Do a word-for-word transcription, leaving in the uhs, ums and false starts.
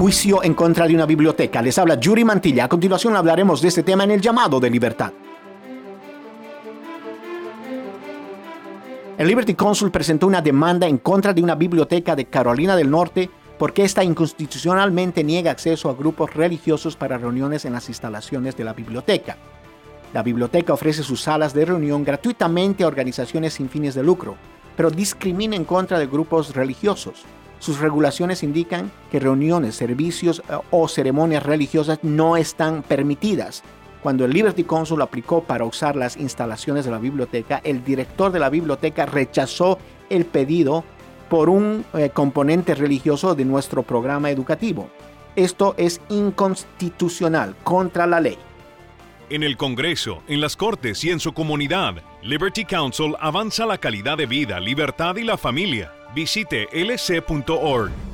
juicio en contra de una biblioteca. Les habla Yuri Mantilla. A continuación hablaremos de este tema en el llamado de libertad. El Liberty Counsel presentó una demanda en contra de una biblioteca de Carolina del Norte porque ésta inconstitucionalmente niega acceso a grupos religiosos para reuniones en las instalaciones de la biblioteca. La biblioteca ofrece sus salas de reunión gratuitamente a organizaciones sin fines de lucro, pero discrimina en contra de grupos religiosos. Sus regulaciones indican que reuniones, servicios o ceremonias religiosas no están permitidas. Cuando el Liberty Counsel aplicó para usar las instalaciones de la biblioteca, el director de la biblioteca rechazó el pedido por un eh, componente religioso de nuestro programa educativo. Esto es inconstitucional, contra la ley. En el Congreso, en las Cortes y en su comunidad, Liberty Counsel avanza la calidad de vida, libertad y la familia. Visite L C punto org.